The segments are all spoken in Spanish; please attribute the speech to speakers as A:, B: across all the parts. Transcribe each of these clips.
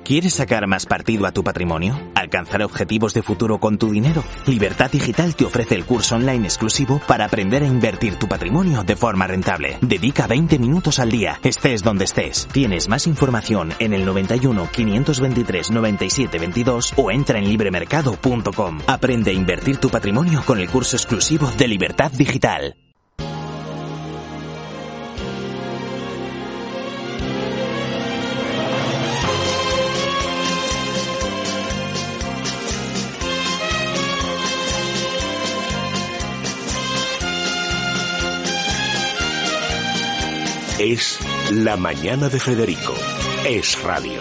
A: ¿Quieres sacar más partido a tu patrimonio? ¿Alcanzar objetivos de futuro con tu dinero? Libertad Digital te ofrece el curso online exclusivo para aprender a invertir tu patrimonio de forma rentable. Dedica 20 minutos al día, estés donde estés. Tienes más información en el 91 523 97 22 o entra en libremercado.com. Aprende a invertir tu patrimonio con el curso exclusivo de Libertad Digital.
B: Es La Mañana de Federico. Es radio.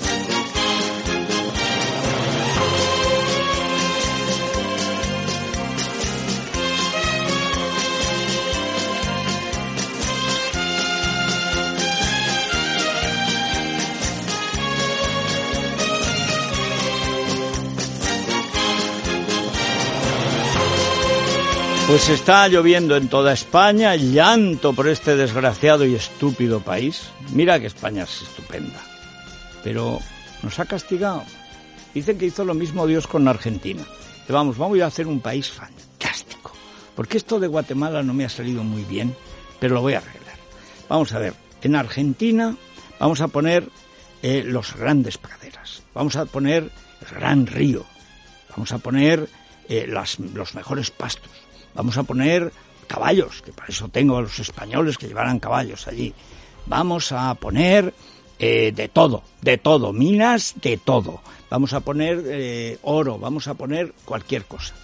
C: Pues está lloviendo en toda España, llanto por este desgraciado y estúpido país. Mira que España es estupenda, pero nos ha castigado. Dicen que hizo lo mismo Dios con Argentina. Vamos a hacer un país fantástico, porque esto de Guatemala no me ha salido muy bien, pero lo voy a arreglar. Vamos a ver, en Argentina vamos a poner los grandes praderas, vamos a poner el gran río, vamos a poner los mejores pastos. Vamos a poner caballos, que para eso tengo a los españoles que llevarán caballos allí. Vamos a poner de todo, minas, de todo. Vamos a poner oro, vamos a poner cualquier cosa.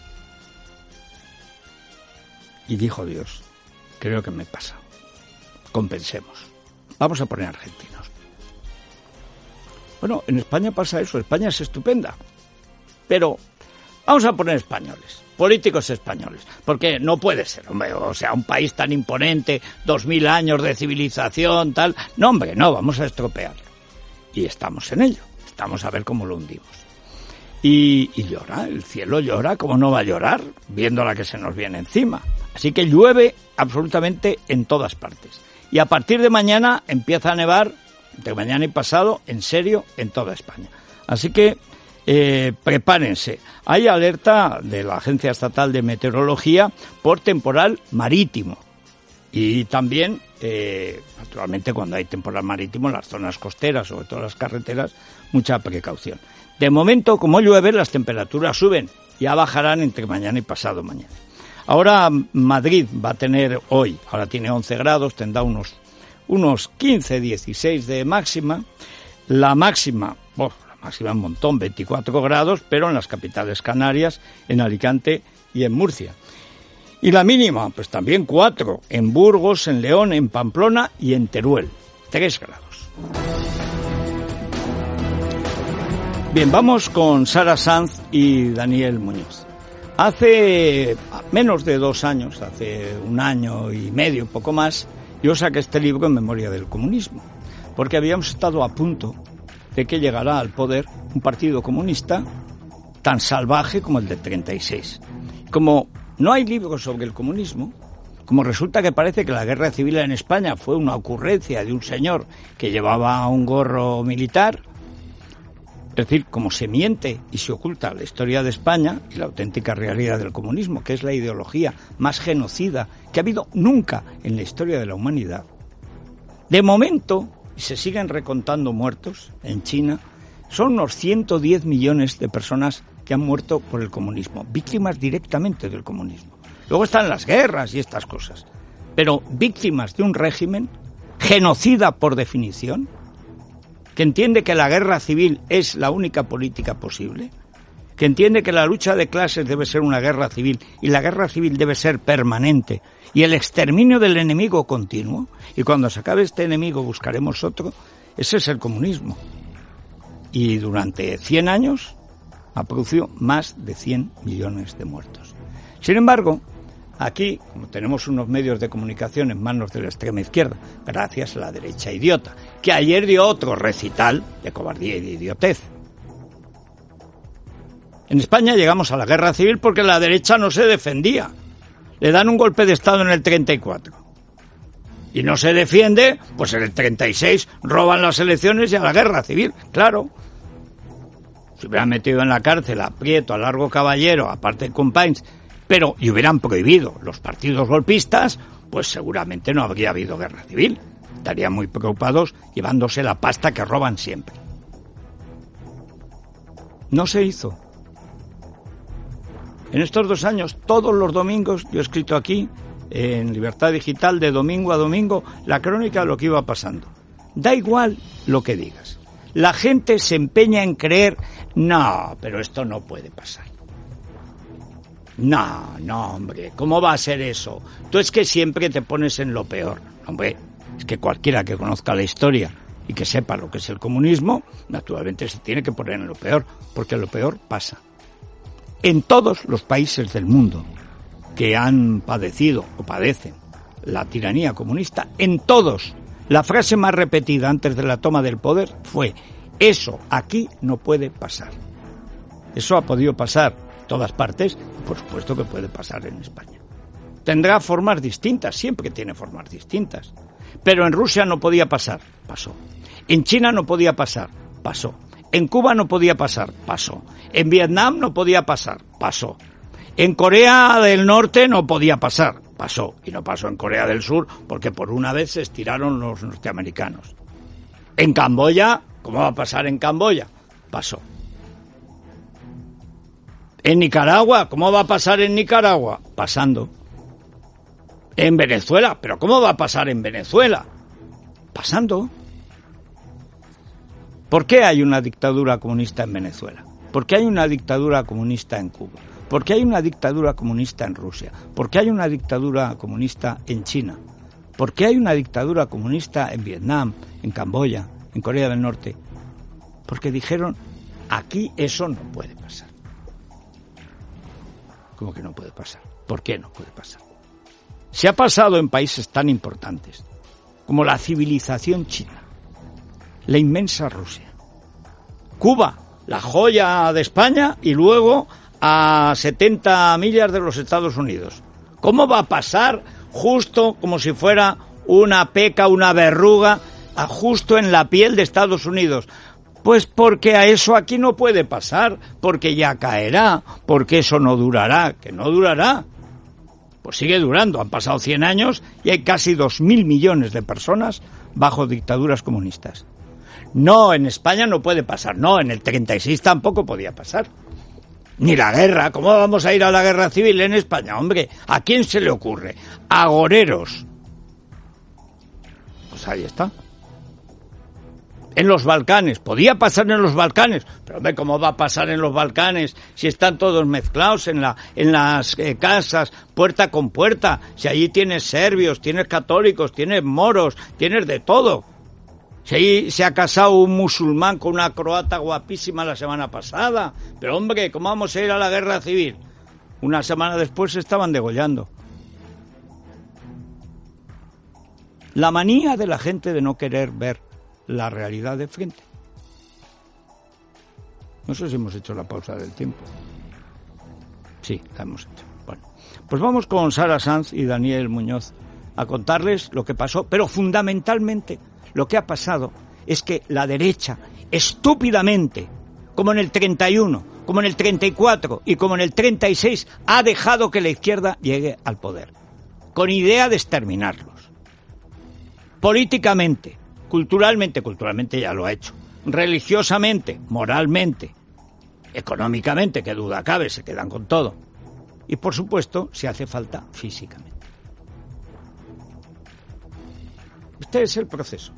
C: Y dijo Dios, creo que me he pasado. Compensemos. Vamos a poner argentinos. Bueno, en España pasa eso, España es estupenda. Pero vamos a poner españoles. Políticos españoles, porque no puede ser, hombre, o sea, un país tan imponente, 2000 años de civilización, tal, no, hombre, no, vamos a estropearlo. Y estamos en ello, estamos a ver cómo lo hundimos. Y llora, el cielo llora, ¿cómo no va a llorar? Viendo la que se nos viene encima. Así que llueve absolutamente en todas partes. Y a partir de mañana empieza a nevar, de mañana y pasado, en serio, en toda España. Así que prepárense. Hay alerta de la Agencia Estatal de Meteorología por temporal marítimo. Y también, naturalmente, cuando hay temporal marítimo en las zonas costeras, sobre todo las carreteras, mucha precaución. De momento, como llueve, las temperaturas suben. Ya bajarán entre mañana y pasado mañana. Ahora Madrid va a tener hoy, ahora tiene 11 grados, tendrá unos 15, 16 de máxima. La máxima un montón, 24 grados, pero en las capitales canarias, en Alicante y en Murcia. Y la mínima, pues también 4, en Burgos, en León, en Pamplona y en Teruel, 3 grados. Bien, vamos con Sara Sanz y Daniel Muñoz. Hace menos de 2 años, hace 1 año y medio, poco más, yo saqué este libro en memoria del comunismo, porque habíamos estado a punto de que llegará al poder un partido comunista tan salvaje como el del 36. Como no hay libros sobre el comunismo, como resulta que parece que la guerra civil en España fue una ocurrencia de un señor que llevaba un gorro militar, es decir, como se miente y se oculta la historia de España y la auténtica realidad del comunismo, que es la ideología más genocida que ha habido nunca en la historia de la humanidad. De momento, y se siguen recontando muertos en China, son unos 110 millones de personas que han muerto por el comunismo, víctimas directamente del comunismo. Luego están las guerras y estas cosas, pero víctimas de un régimen genocida por definición, que entiende que la guerra civil es la única política posible, que entiende que la lucha de clases debe ser una guerra civil y la guerra civil debe ser permanente y el exterminio del enemigo continuo, y cuando se acabe este enemigo buscaremos otro. Ese es el comunismo. Y durante 100 años ha producido más de 100 millones de muertos. Sin embargo, aquí, como tenemos unos medios de comunicación en manos de la extrema izquierda, gracias a la derecha idiota, que ayer dio otro recital de cobardía y de idiotez. En España llegamos a la guerra civil porque la derecha no se defendía. Le dan un golpe de Estado en el 34. Y no se defiende, pues en el 36 roban las elecciones y a la guerra civil. Claro, se hubieran metido en la cárcel a Prieto, a Largo Caballero, aparte de Companys, y hubieran prohibido los partidos golpistas, pues seguramente no habría habido guerra civil. Estarían muy preocupados llevándose la pasta que roban siempre. No se hizo. En estos 2 años, todos los domingos, yo he escrito aquí, en Libertad Digital, de domingo a domingo, la crónica de lo que iba pasando. Da igual lo que digas. La gente se empeña en creer, no, pero esto no puede pasar. No, hombre, ¿cómo va a ser eso? Tú es que siempre te pones en lo peor. Hombre, es que cualquiera que conozca la historia y que sepa lo que es el comunismo, naturalmente se tiene que poner en lo peor, porque lo peor pasa. En todos los países del mundo que han padecido o padecen la tiranía comunista, en todos, la frase más repetida antes de la toma del poder fue: eso aquí no puede pasar. Eso ha podido pasar en todas partes y por supuesto que puede pasar en España. Tendrá formas distintas, siempre tiene formas distintas. Pero en Rusia no podía pasar, pasó. En China no podía pasar, pasó. En Cuba no podía pasar, pasó. En Vietnam no podía pasar, pasó. En Corea del Norte no podía pasar, pasó. Y no pasó en Corea del Sur porque por una vez se estiraron los norteamericanos. En Camboya, ¿cómo va a pasar en Camboya? Pasó. En Nicaragua, ¿cómo va a pasar en Nicaragua? Pasando. En Venezuela, ¿pero cómo va a pasar en Venezuela? Pasando. ¿Por qué hay una dictadura comunista en Venezuela? ¿Por qué hay una dictadura comunista en Cuba? ¿Por qué hay una dictadura comunista en Rusia? ¿Por qué hay una dictadura comunista en China? ¿Por qué hay una dictadura comunista en Vietnam, en Camboya, en Corea del Norte? Porque dijeron, aquí eso no puede pasar. ¿Cómo que no puede pasar? ¿Por qué no puede pasar? Se ha pasado en países tan importantes como la civilización china, la inmensa Rusia, Cuba, la joya de España, y luego a 70 millas de los Estados Unidos. ¿Cómo va a pasar justo como si fuera una peca, una verruga, justo en la piel de Estados Unidos? Pues porque a eso aquí no puede pasar, porque ya caerá, porque eso no durará, que no durará. Pues sigue durando, han pasado 100 años y hay casi 2.000 millones de personas bajo dictaduras comunistas. No, en España no puede pasar, no, en el 36 tampoco podía pasar. Ni la guerra, ¿cómo vamos a ir a la guerra civil en España? Hombre, ¿a quién se le ocurre? Agoreros. Pues ahí está. En los Balcanes, podía pasar en los Balcanes, pero hombre, ¿cómo va a pasar en los Balcanes si están todos mezclados en las casas, puerta con puerta? Si allí tienes serbios, tienes católicos, tienes moros, tienes de todo. Si ahí se ha casado un musulmán con una croata guapísima la semana pasada. Pero hombre, ¿cómo vamos a ir a la guerra civil? Una semana después se estaban degollando. La manía de la gente de no querer ver la realidad de frente. No sé si hemos hecho la pausa del tiempo. Sí, la hemos hecho. Bueno, pues vamos con Sara Sanz y Daniel Muñoz a contarles lo que pasó, pero fundamentalmente lo que ha pasado es que la derecha, estúpidamente, como en el 31, como en el 34 y como en el 36, ha dejado que la izquierda llegue al poder, con idea de exterminarlos. Políticamente, culturalmente ya lo ha hecho, religiosamente, moralmente, económicamente, qué duda cabe, se quedan con todo. Y por supuesto, si hace falta, físicamente. Este es el proceso.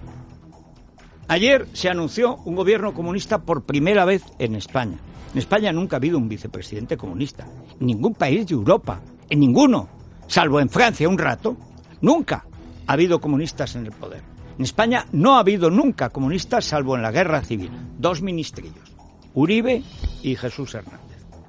C: Ayer se anunció un gobierno comunista por primera vez en España. En España nunca ha habido un vicepresidente comunista. En ningún país de Europa, en ninguno, salvo en Francia un rato, nunca ha habido comunistas en el poder. En España no ha habido nunca comunistas salvo en la guerra civil. 2 ministrillos, Uribe y Jesús Hernández.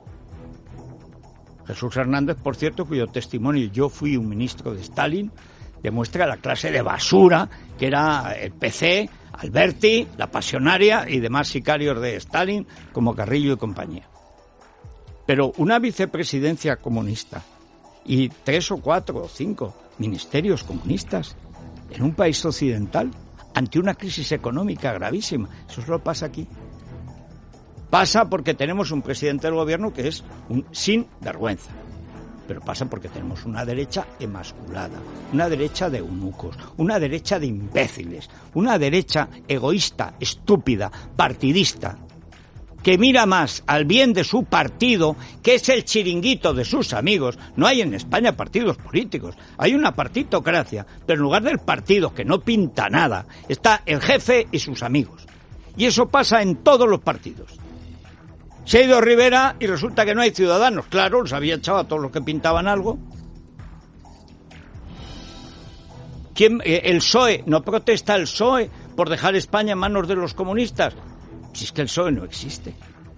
C: Jesús Hernández, por cierto, cuyo testimonio yo fui un ministro de Stalin, demuestra la clase de basura que era el PC, Alberti, la Pasionaria y demás sicarios de Stalin como Carrillo y compañía. Pero una vicepresidencia comunista y 3 o 4 o 5 ministerios comunistas en un país occidental ante una crisis económica gravísima, eso solo pasa aquí. Pasa porque tenemos un presidente del gobierno que es un sinvergüenza. Pero pasa porque tenemos una derecha emasculada, una derecha de eunucos, una derecha de imbéciles, una derecha egoísta, estúpida, partidista, que mira más al bien de su partido, que es el chiringuito de sus amigos. No hay en España partidos políticos, hay una partitocracia, pero en lugar del partido, que no pinta nada, está el jefe y sus amigos. Y eso pasa en todos los partidos. Se ha ido Rivera y resulta que no hay ciudadanos. Claro, los había echado a todos los que pintaban algo. El PSOE, ¿no protesta el PSOE por dejar España en manos de los comunistas? Si es que el PSOE no existe.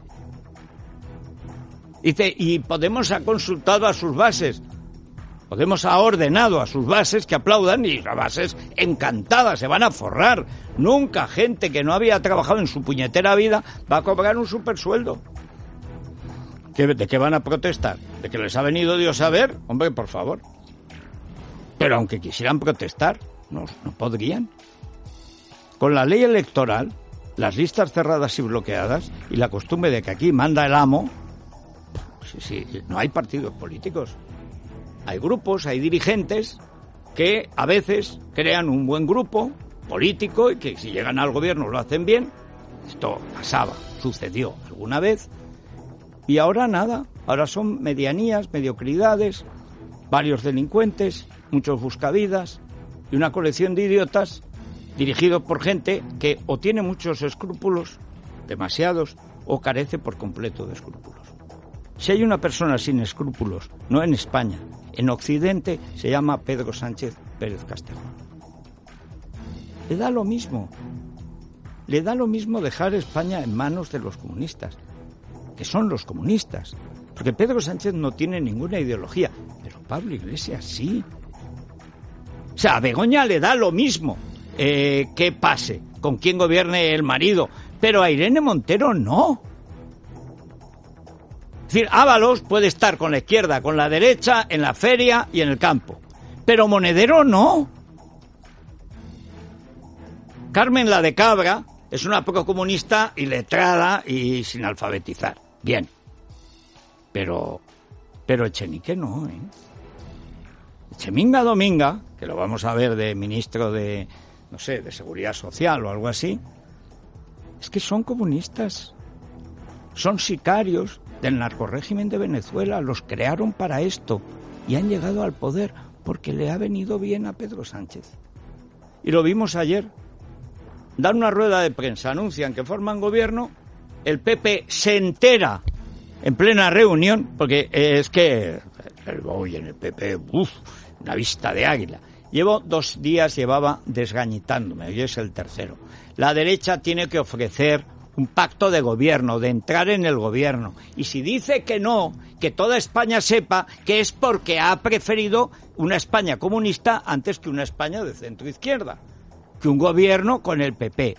C: Dice, y Podemos ha consultado a sus bases. Podemos ha ordenado a sus bases que aplaudan y las bases encantadas, se van a forrar. Nunca gente que no había trabajado en su puñetera vida va a cobrar un supersueldo. ¿De qué van a protestar? ¿De que les ha venido Dios a ver? Hombre, por favor. Pero aunque quisieran protestar, no podrían. Con la ley electoral, las listas cerradas y bloqueadas y la costumbre de que aquí manda el amo, sí, no hay partidos políticos. Hay grupos, hay dirigentes que a veces crean un buen grupo político y que si llegan al gobierno lo hacen bien. Esto pasaba, sucedió alguna vez. Y ahora nada, ahora son medianías, mediocridades, varios delincuentes, muchos buscavidas y una colección de idiotas dirigidos por gente que o tiene muchos escrúpulos, demasiados, o carece por completo de escrúpulos. Si hay una persona sin escrúpulos, no en España, en Occidente, se llama Pedro Sánchez Pérez Castejón. Le da lo mismo dejar España en manos de los comunistas, que son los comunistas, porque Pedro Sánchez no tiene ninguna ideología, pero Pablo Iglesias sí. O sea, a Begoña le da lo mismo que pase, con quién gobierne el marido, pero a Irene Montero no. Es decir, Ábalos puede estar con la izquierda, con la derecha, en la feria y en el campo, pero Monedero no. Carmen la de Cabra es una procomunista iletrada y sin alfabetizar. Bien. Pero Echenique no, ¿eh? Echeminga Dominga, que lo vamos a ver de ministro de, no sé, de Seguridad Social o algo así, es que son comunistas. Son sicarios del narcorrégimen de Venezuela, los crearon para esto y han llegado al poder porque le ha venido bien a Pedro Sánchez. Y lo vimos ayer. Dan una rueda de prensa, anuncian que forman gobierno, el PP se entera en plena reunión, porque es que el Boy en el PP, una vista de águila. Llevo 2 días, llevaba desgañitándome, hoy es el tercero. La derecha tiene que ofrecer un pacto de gobierno, de entrar en el gobierno. Y si dice que no, que toda España sepa que es porque ha preferido una España comunista antes que una España de centro-izquierda, que un gobierno con el PP.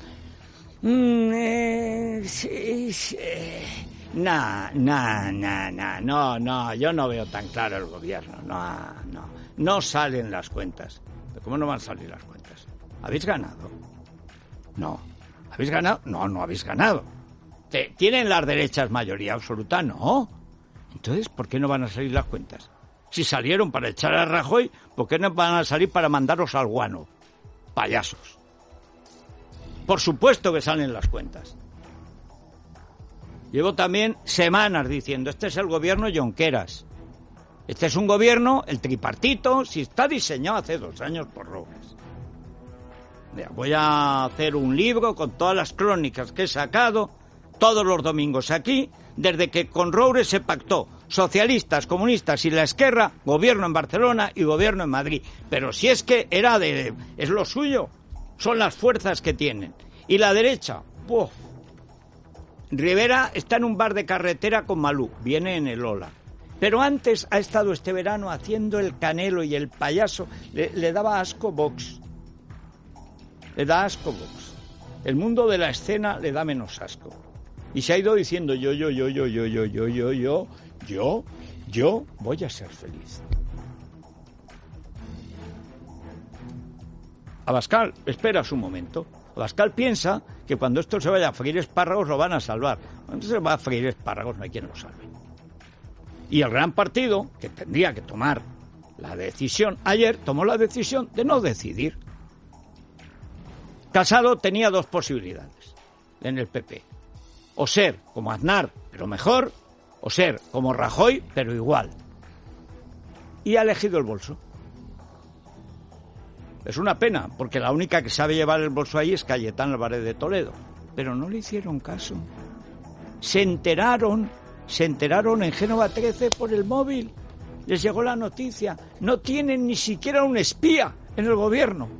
C: No, yo no veo tan claro el gobierno. No salen las cuentas. ¿Cómo no van a salir las cuentas? ¿Habéis ganado? No. ¿Habéis ganado? No habéis ganado. ¿Tienen las derechas mayoría absoluta? No. Entonces, ¿por qué no van a salir las cuentas? Si salieron para echar a Rajoy, ¿por qué no van a salir para mandaros al guano? Payasos. Por supuesto que salen las cuentas. Llevo también semanas diciendo, este es el gobierno Junqueras. Este es un gobierno, el tripartito, si está diseñado hace 2 años por Roures. Mira, voy a hacer un libro con todas las crónicas que he sacado todos los domingos aquí, desde que con Roures se pactó socialistas, comunistas y la Esquerra, gobierno en Barcelona y gobierno en Madrid. Pero si es que es lo suyo, son las fuerzas que tienen. Y la derecha, ¡puf! Rivera está en un bar de carretera con Malú, viene en el Ola. Pero antes ha estado este verano haciendo el Canelo y el payaso. Le daba asco Vox. Le da asco Vox. El mundo de la escena le da menos asco. Y se ha ido diciendo yo voy a ser feliz. Abascal, espera un momento. Abascal piensa que cuando esto se vaya a freír espárragos lo van a salvar. Cuando se va a freír espárragos no hay quien lo salve. Y el gran partido, que tendría que tomar la decisión, ayer tomó la decisión de no decidir. Casado tenía dos posibilidades en el PP. O ser como Aznar, pero mejor, o ser como Rajoy, pero igual. Y ha elegido el bolso. Es una pena, porque la única que sabe llevar el bolso ahí es Cayetán Álvarez de Toledo. Pero no le hicieron caso. Se enteraron en Génova 13 por el móvil. Les llegó la noticia. No tienen ni siquiera un espía en el gobierno.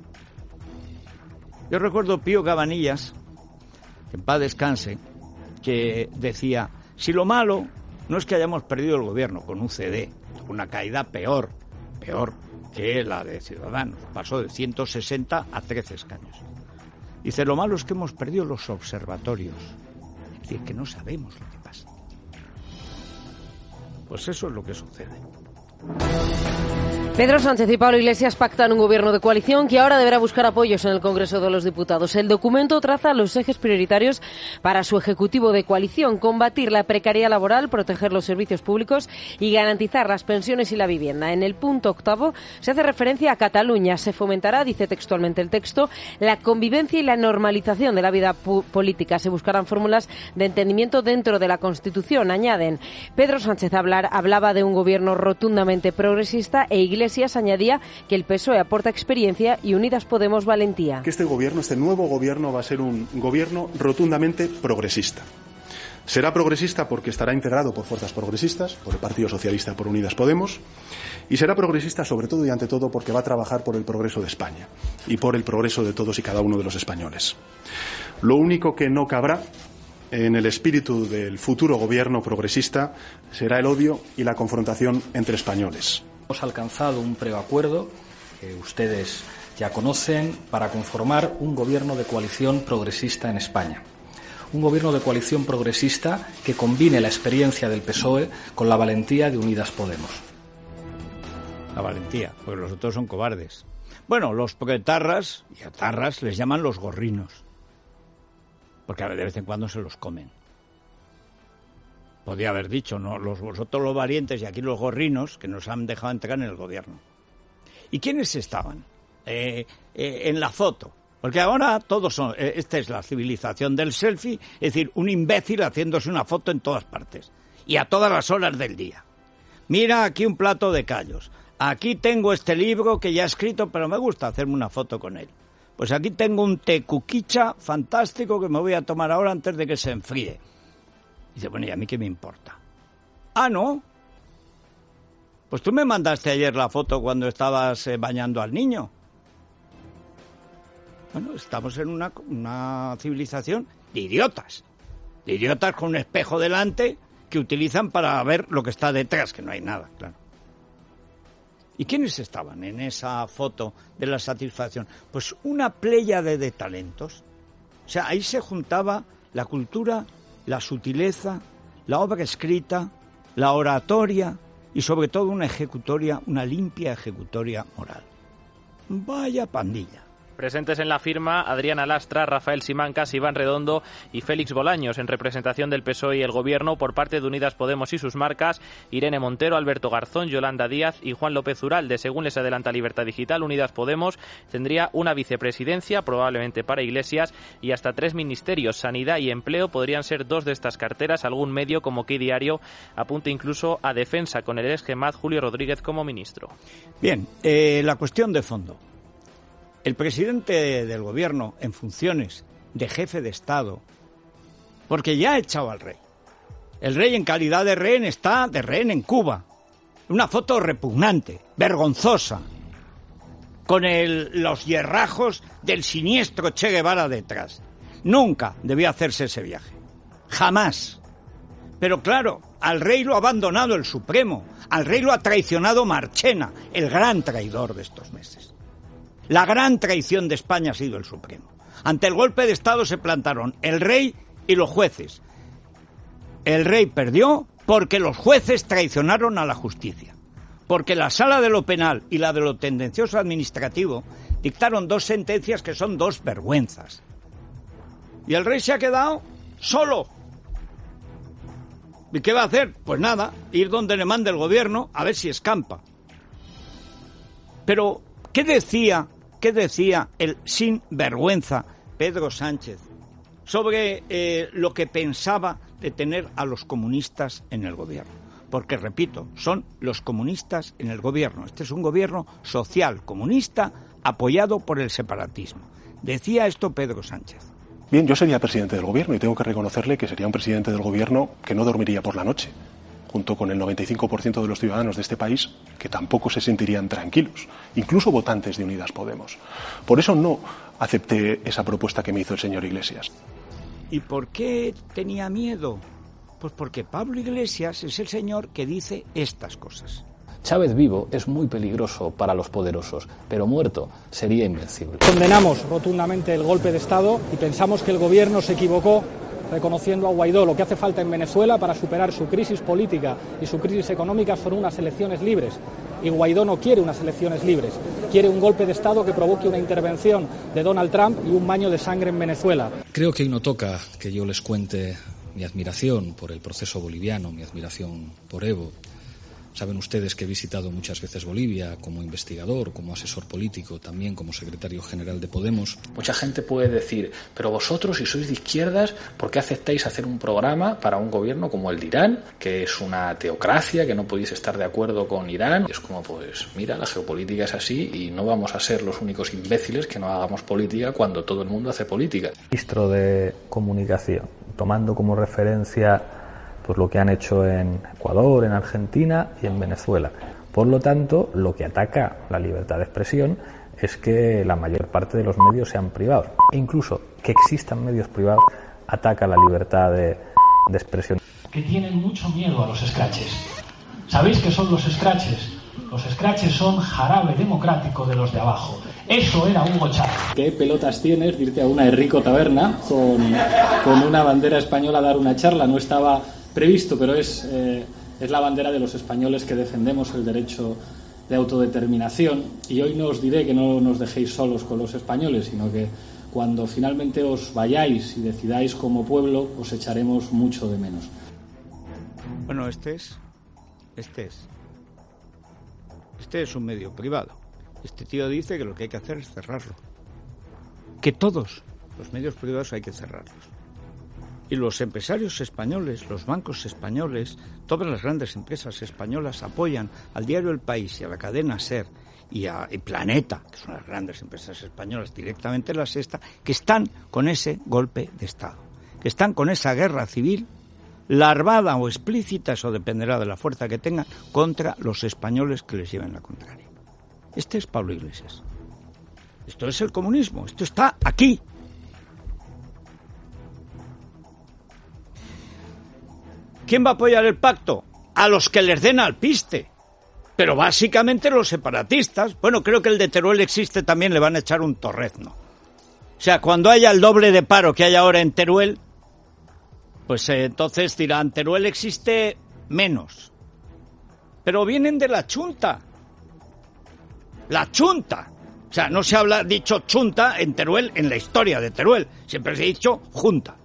C: Yo recuerdo Pío Cabanillas, que en paz descanse, que decía, si lo malo no es que hayamos perdido el gobierno con un CD, una caída peor que la de Ciudadanos, pasó de 160 a 13 escaños. Dice, lo malo es que hemos perdido los observatorios, es decir, que no sabemos lo que pasa. Pues eso es lo que sucede.
D: Pedro Sánchez y Pablo Iglesias pactan un gobierno de coalición que ahora deberá buscar apoyos en el Congreso de los Diputados. El documento traza los ejes prioritarios para su ejecutivo de coalición: combatir la precariedad laboral, proteger los servicios públicos y garantizar las pensiones y la vivienda. En el punto 8 se hace referencia a Cataluña. Se fomentará, dice textualmente el texto, la convivencia y la normalización de la vida política. Se buscarán fórmulas de entendimiento dentro de la Constitución. Añaden, Pedro Sánchez hablaba de un gobierno rotundamente progresista e Iglesias añadía que el PSOE aporta experiencia y Unidas Podemos valentía.
E: Que este nuevo gobierno va a ser un gobierno rotundamente progresista. Será progresista porque estará integrado por fuerzas progresistas, por el Partido Socialista, por Unidas Podemos, y será progresista sobre todo y ante todo porque va a trabajar por el progreso de España y por el progreso de todos y cada uno de los españoles. Lo único que no cabrá en el espíritu del futuro gobierno progresista será el odio y la confrontación entre españoles.
F: Hemos alcanzado un preacuerdo que ustedes ya conocen para conformar un gobierno de coalición progresista en España. Un gobierno de coalición progresista que combine la experiencia del PSOE con la valentía de Unidas Podemos.
C: La valentía, porque los otros son cobardes. Bueno, los proetarras y atarras les llaman los gorrinos, porque de vez en cuando se los comen. Podía haber dicho, no, vosotros los valientes y aquí los gorrinos que nos han dejado entrar en el gobierno. ¿Y quiénes estaban en la foto? Porque ahora todos son, esta es la civilización del selfie, es decir, un imbécil haciéndose una foto en todas partes y a todas las horas del día. Mira aquí un plato de callos, aquí tengo este libro que ya he escrito, pero me gusta hacerme una foto con él. Pues aquí tengo un tecuquicha fantástico que me voy a tomar ahora antes de que se enfríe. Dice, bueno, ¿y a mí qué me importa? Ah, ¿no? Pues tú me mandaste ayer la foto cuando estabas bañando al niño. Bueno, estamos en una civilización de idiotas con un espejo delante que utilizan para ver lo que está detrás, que no hay nada, claro. ¿Y quiénes estaban en esa foto de la satisfacción? Pues una pléyade de talentos. O sea, ahí se juntaba la cultura, la sutileza, la obra escrita, la oratoria y sobre todo una limpia ejecutoria moral. Vaya pandilla.
G: Presentes en la firma Adriana Lastra, Rafael Simancas, Iván Redondo y Félix Bolaños, en representación del PSOE y el Gobierno. Por parte de Unidas Podemos y sus marcas, Irene Montero, Alberto Garzón, Yolanda Díaz y Juan López Uralde. Según les adelanta Libertad Digital, Unidas Podemos tendría una vicepresidencia, probablemente para Iglesias, y hasta 3 ministerios. Sanidad y Empleo podrían ser 2 de estas carteras. Algún medio, como Qué Diario, apunta incluso a Defensa, con el ex-GEMAT Julio Rodríguez como ministro.
C: Bien, la cuestión de fondo. El presidente del gobierno en funciones de jefe de Estado, porque ya ha echado al rey. El rey en calidad de rehén está de rehén en Cuba. Una foto repugnante, vergonzosa, con los hierrajos del siniestro Che Guevara detrás. Nunca debió hacerse ese viaje. Jamás. Pero claro, al rey lo ha abandonado el Supremo. Al rey lo ha traicionado Marchena, el gran traidor de estos meses. La gran traición de España ha sido el Supremo. Ante el golpe de Estado se plantaron el rey y los jueces. El rey perdió porque los jueces traicionaron a la justicia. Porque la Sala de lo Penal y la de lo Tendencioso Administrativo dictaron 2 sentencias que son 2 vergüenzas. Y el rey se ha quedado solo. ¿Y qué va a hacer? Pues nada, ir donde le mande el gobierno a ver si escampa. Pero, ¿qué decía el sinvergüenza Pedro Sánchez sobre lo que pensaba de tener a los comunistas en el gobierno? Porque, repito, son los comunistas en el gobierno. Este es un gobierno social, comunista, apoyado por el separatismo. Decía esto Pedro Sánchez.
E: Bien, yo sería presidente del gobierno y tengo que reconocerle que sería un presidente del gobierno que no dormiría por la noche, junto con el 95% de los ciudadanos de este país que tampoco se sentirían tranquilos, incluso votantes de Unidas Podemos. Por eso no acepté esa propuesta que me hizo el señor Iglesias.
C: ¿Y por qué tenía miedo? Pues porque Pablo Iglesias es el señor que dice estas cosas.
F: Chávez vivo es muy peligroso para los poderosos, pero muerto sería invencible.
H: Condenamos rotundamente el golpe de Estado y pensamos que el gobierno se equivocó reconociendo a Guaidó. Lo que hace falta en Venezuela para superar su crisis política y su crisis económica son unas elecciones libres. Y Guaidó no quiere unas elecciones libres, quiere un golpe de Estado que provoque una intervención de Donald Trump y un baño de sangre en Venezuela.
F: Creo que hoy no toca que yo les cuente mi admiración por el proceso boliviano, mi admiración por Evo. Saben ustedes que he visitado muchas veces Bolivia como investigador, como asesor político, también como secretario general de Podemos. Mucha gente puede decir, pero vosotros, si sois de izquierdas, ¿por qué aceptáis hacer un programa para un gobierno como el de Irán, que es una teocracia, que no podéis estar de acuerdo con Irán? Es como, pues mira, la geopolítica es así y no vamos a ser los únicos imbéciles que no hagamos política cuando todo el mundo hace política.
I: Ministro de Comunicación, tomando como referencia pues lo que han hecho en Ecuador, en Argentina y en Venezuela. Por lo tanto, lo que ataca la libertad de expresión es que la mayor parte de los medios sean privados. E incluso que existan medios privados ataca la libertad de expresión.
H: Que tienen mucho miedo a los scratches. ¿Sabéis qué son los scratches? Los scratches son jarabe democrático de los de abajo. Eso era Hugo Chávez. ¿Qué pelotas tienes de irte a una Rico Taberna con una bandera española a dar una charla? No estaba previsto, pero es la bandera de los españoles que defendemos el derecho de autodeterminación. Y hoy no os diré que no nos dejéis solos con los españoles, sino que cuando finalmente os vayáis y decidáis como pueblo, os echaremos mucho de menos.
C: Bueno, este es un medio privado. Este tío dice que lo que hay que hacer es cerrarlo. Que todos los medios privados hay que cerrarlos. Y los empresarios españoles, los bancos españoles, todas las grandes empresas españolas apoyan al diario El País y a la cadena SER y a Planeta, que son las grandes empresas españolas, directamente La Sexta, que están con ese golpe de Estado, que están con esa guerra civil, larvada o explícita, eso dependerá de la fuerza que tengan, contra los españoles que les lleven la contraria. Este es Pablo Iglesias. Esto es el comunismo, esto está aquí. ¿Quién va a apoyar el pacto? A los que les den alpiste. Pero básicamente los separatistas. Bueno, creo que el de Teruel existe también, le van a echar un torrezno. O sea, cuando haya el doble de paro que hay ahora en Teruel, pues entonces dirán, Teruel existe menos. Pero vienen de la chunta. La chunta. O sea, no se ha dicho chunta en Teruel, en la historia de Teruel. Siempre se ha dicho junta.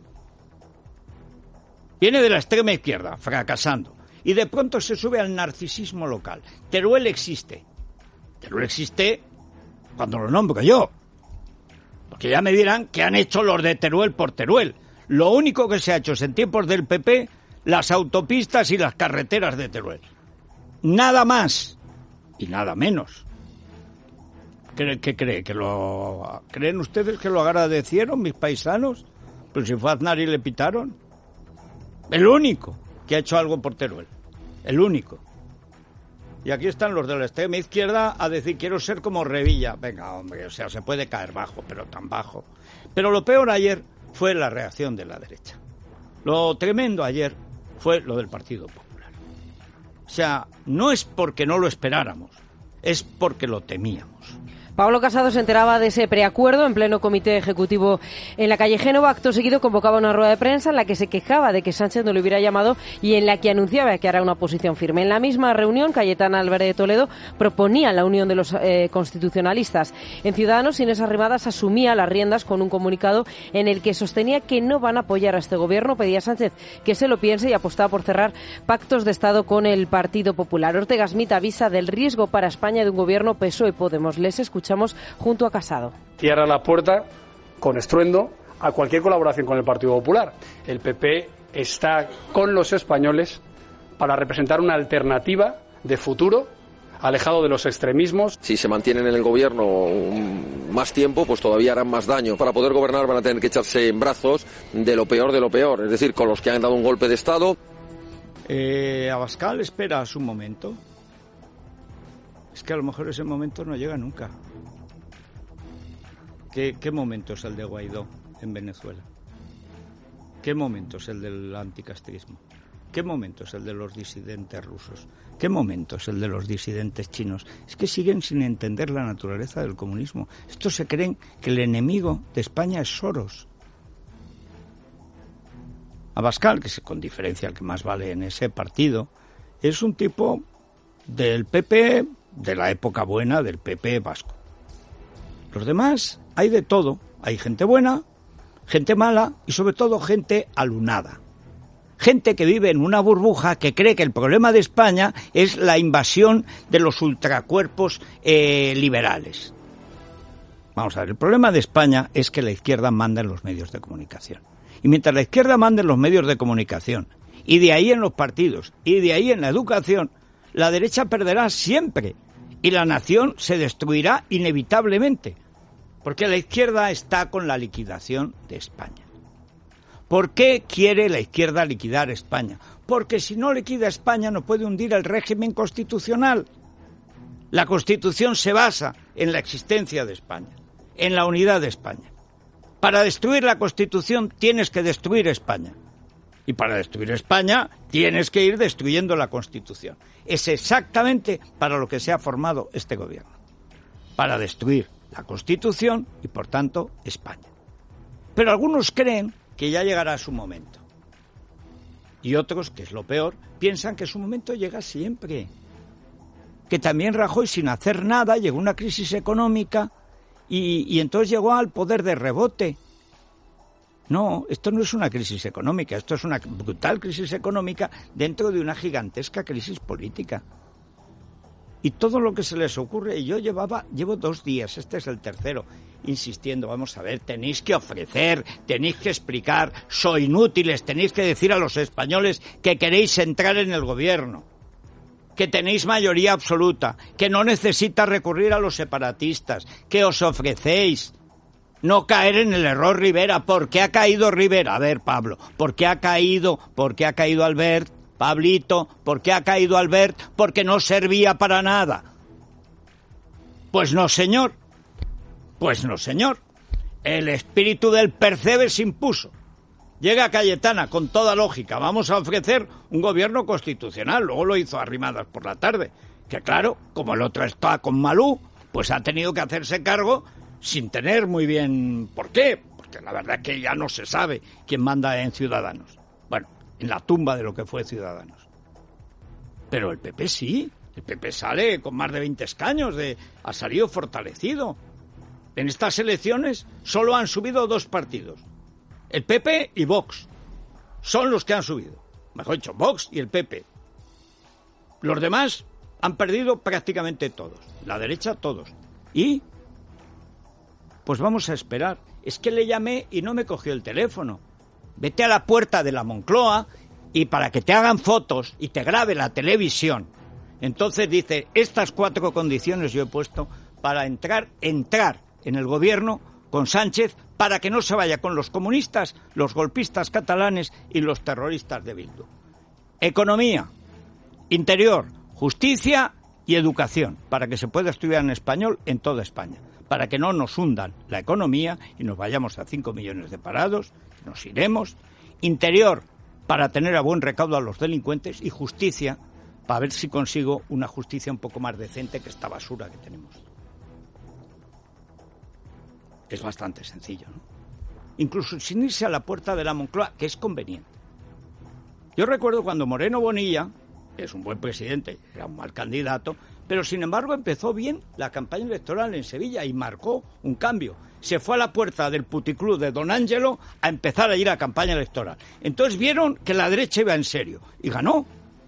C: Viene de la extrema izquierda, fracasando. Y de pronto se sube al narcisismo local. Teruel existe. Teruel existe cuando lo nombro yo. Porque ya me dirán qué han hecho los de Teruel por Teruel. Lo único que se ha hecho es en tiempos del PP, las autopistas y las carreteras de Teruel. Nada más y nada menos. ¿Qué cree? ¿Creen ustedes que lo agradecieron mis paisanos? Pero si fue Aznar y le pitaron. El único que ha hecho algo por Teruel. El único. Y aquí están los de la extrema izquierda a decir, quiero ser como Revilla. Venga, hombre, o sea, se puede caer bajo, pero tan bajo. Pero lo peor ayer fue la reacción de la derecha. Lo tremendo ayer fue lo del Partido Popular. O sea, no es porque no lo esperáramos, es porque lo temíamos.
D: Pablo Casado se enteraba de ese preacuerdo en pleno comité ejecutivo en la calle Génova. Acto seguido convocaba una rueda de prensa en la que se quejaba de que Sánchez no le hubiera llamado y en la que anunciaba que hará una posición firme. En la misma reunión, Cayetana Álvarez de Toledo proponía la unión de los constitucionalistas. En Ciudadanos, Inés Arrimadas asumía las riendas con un comunicado en el que sostenía que no van a apoyar a este gobierno. Pedía a Sánchez que se lo piense y apostaba por cerrar pactos de Estado con el Partido Popular. Ortega Smith avisa del riesgo para España de un gobierno PSOE-Podemos. Les escuchamos junto a Casado.
J: Cierra la puerta con estruendo a cualquier colaboración con el Partido Popular. El PP está con los españoles para representar una alternativa de futuro, alejado de los extremismos.
K: Si se mantienen en el gobierno más tiempo, pues todavía harán más daño. Para poder gobernar van a tener que echarse en brazos de lo peor, es decir, con los que han dado un golpe de Estado.
C: Abascal espera su momento. Es que a lo mejor ese momento no llega nunca. ¿Qué momento es el de Guaidó en Venezuela? ¿Qué momento es el del anticastrismo? ¿Qué momento es el de los disidentes rusos? ¿Qué momento es el de los disidentes chinos? Es que siguen sin entender la naturaleza del comunismo. Estos se creen que el enemigo de España es Soros. Abascal, que es con diferencia el que más vale en ese partido, es un tipo del PP, de la época buena del PP vasco. Los demás, hay de todo. Hay gente buena, gente mala y sobre todo gente alunada. Gente que vive en una burbuja que cree que el problema de España es la invasión de los ultracuerpos liberales. Vamos a ver, el problema de España es que la izquierda manda en los medios de comunicación. Y mientras la izquierda manda en los medios de comunicación, y de ahí en los partidos, y de ahí en la educación, la derecha perderá siempre. Y la nación se destruirá inevitablemente. Porque la izquierda está con la liquidación de España. ¿Por qué quiere la izquierda liquidar España? Porque si no liquida España no puede hundir el régimen constitucional. La Constitución se basa en la existencia de España, en la unidad de España. Para destruir la Constitución tienes que destruir España. Y para destruir España tienes que ir destruyendo la Constitución. Es exactamente para lo que se ha formado este gobierno. Para destruir la Constitución y, por tanto, España. Pero algunos creen que ya llegará su momento. Y otros, que es lo peor, piensan que su momento llega siempre. Que también Rajoy, sin hacer nada, llegó a una crisis económica y entonces llegó al poder de rebote. No, esto no es una crisis económica, esto es una brutal crisis económica dentro de una gigantesca crisis política. Y todo lo que se les ocurre, y yo llevo 2 días, este es el tercero, insistiendo, vamos a ver, tenéis que ofrecer, tenéis que explicar, sois inútiles, tenéis que decir a los españoles que queréis entrar en el gobierno, que tenéis mayoría absoluta, que no necesitas recurrir a los separatistas, que os ofrecéis. No caer en el error Rivera. ¿Por qué ha caído Rivera? A ver, Pablo, ¿por qué ha caído Albert? Pablito, ¿por qué ha caído Albert? Porque no servía para nada. Pues no, señor. El espíritu del Percebe se impuso. Llega Cayetana con toda lógica. Vamos a ofrecer un gobierno constitucional. Luego lo hizo Arrimadas por la tarde. Que claro, como el otro está con Malú, pues ha tenido que hacerse cargo sin tener muy bien por qué. Porque la verdad es que ya no se sabe quién manda en Ciudadanos. Bueno, en la tumba de lo que fue Ciudadanos. Pero el PP sí. El PP sale con más de 20 escaños. Ha salido fortalecido. En estas elecciones solo han subido 2 partidos. El PP y Vox. Son los que han subido. Mejor dicho, Vox y el PP. Los demás han perdido prácticamente todos. La derecha, todos. ¿Y? Pues vamos a esperar. Es que le llamé y no me cogió el teléfono. Vete a la puerta de la Moncloa y para que te hagan fotos y te grabe la televisión. Entonces dice, estas 4 condiciones yo he puesto para entrar en el gobierno con Sánchez para que no se vaya con los comunistas, los golpistas catalanes y los terroristas de Bildu. Economía, interior, justicia y educación, para que se pueda estudiar en español en toda España, para que no nos hundan la economía y nos vayamos a 5 millones de parados, nos iremos. Interior, para tener a buen recaudo a los delincuentes, y justicia, para ver si consigo una justicia un poco más decente que esta basura que tenemos. es bastante sencillo, ¿no? Incluso sin irse a la puerta de la Moncloa, que es conveniente. Yo recuerdo cuando Moreno Bonilla, que es un buen presidente, era un mal candidato, pero sin embargo empezó bien la campaña electoral en Sevilla y marcó un cambio. Se fue a la puerta del puticlub de Don Ángelo a empezar a ir a campaña electoral. Entonces vieron que la derecha iba en serio y ganó.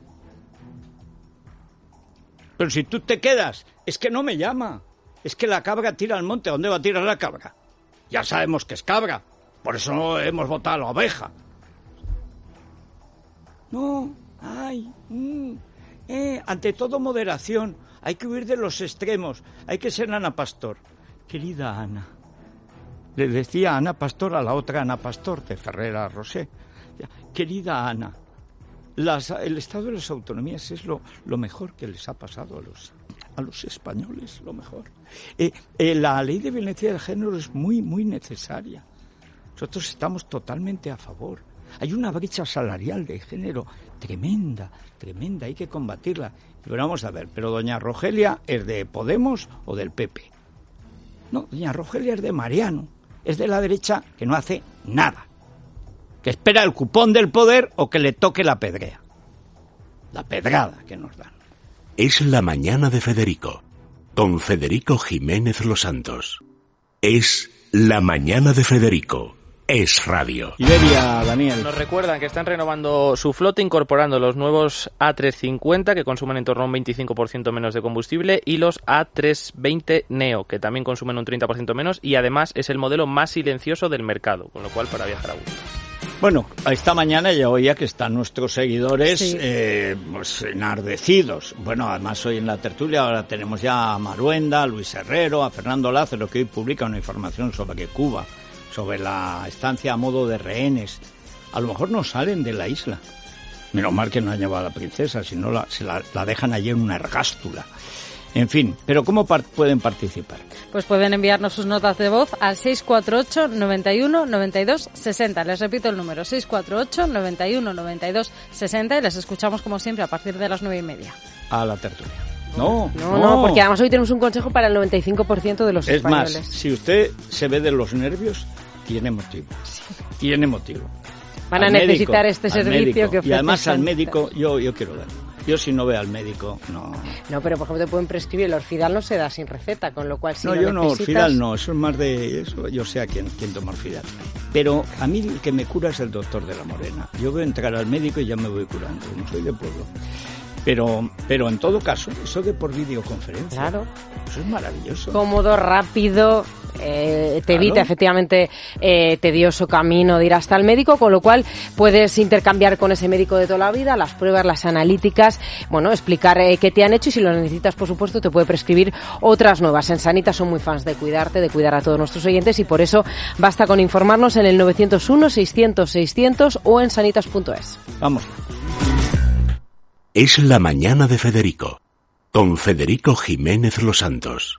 C: Pero si tú te quedas, es que no me llama, es que la cabra tira al monte. ¿A dónde va a tirar la cabra? Ya sabemos que es cabra, por eso no hemos votado a la oveja. No, ante todo moderación, hay que huir de los extremos, hay que ser Ana Pastor. Querida Ana, le decía Ana Pastor a la otra Ana Pastor de Ferrera Roser. Querida Ana, el estado de las autonomías es lo mejor que les ha pasado a los españoles, lo mejor. La ley de violencia de género es muy, muy necesaria. Nosotros estamos totalmente a favor. Hay una brecha salarial de género tremenda, hay que combatirla. Pero vamos a ver, ¿pero doña Rogelia es de Podemos o del PP? No, doña Rogelia es de Mariano, es de la derecha que no hace nada, que espera el cupón del poder o que le toque la pedrea. La pedrada que nos dan.
B: Es la mañana de Federico, con Federico Jiménez Los Santos. Es la mañana de Federico. Es radio.
C: Iberia, Daniel.
G: Nos recuerdan que están renovando su flota incorporando los nuevos A350 que consumen en torno a un 25% menos de combustible y los A320 Neo que también consumen un 30% menos y además es el modelo más silencioso del mercado, con lo cual para viajar a gusto.
C: Bueno, esta mañana ya oía que están nuestros seguidores
D: sí.
C: Pues enardecidos. Bueno, además hoy en la tertulia ahora tenemos ya a Maruenda, a Luis Herrero, a Fernando Lázaro, que hoy publica una información sobre Cuba, sobre la estancia a modo de rehenes. A lo mejor no salen de la isla. Menos mal que no han llevado a la princesa, si no la dejan allí en una ergástula. En fin, ¿pero cómo pueden participar?
D: Pues pueden enviarnos sus notas de voz al 648 91 92 60. Les repito el número, 648 91 92 60 y les escuchamos como siempre a partir de las 9:30.
C: A la tertulia. No,
D: porque además hoy tenemos un consejo para el 95% de los españoles.
C: Es más, si usted se ve de los nervios, tiene motivo. Sí. Tiene motivo.
D: Van a necesitar este servicio que ofrece.
C: Y además al médico, yo quiero darlo. Yo si no veo al médico, no.
D: No, pero por ejemplo te pueden prescribir el Orfidal, no se da sin receta, con lo cual si
C: no,
D: yo
C: yo
D: necesitas...
C: no, Orfidal no, eso es más de eso, yo sé a quién toma Orfidal. Pero a mí el que me cura es el doctor de la Morena. Yo veo entrar al médico y ya me voy curando, no soy de pueblo. Pero en todo caso, eso de por videoconferencia,
D: claro,
C: eso es maravilloso.
D: Cómodo, rápido, te evita efectivamente tedioso camino de ir hasta el médico, con lo cual puedes intercambiar con ese médico de toda la vida las pruebas, las analíticas, bueno, explicar qué te han hecho y si lo necesitas, por supuesto, te puede prescribir otras nuevas. En Sanitas son muy fans de cuidarte, de cuidar a todos nuestros oyentes y por eso basta con informarnos en el 901 600 600 o en sanitas.es.
C: Vamos.
B: Es la mañana de Federico, con Federico Jiménez Los Santos.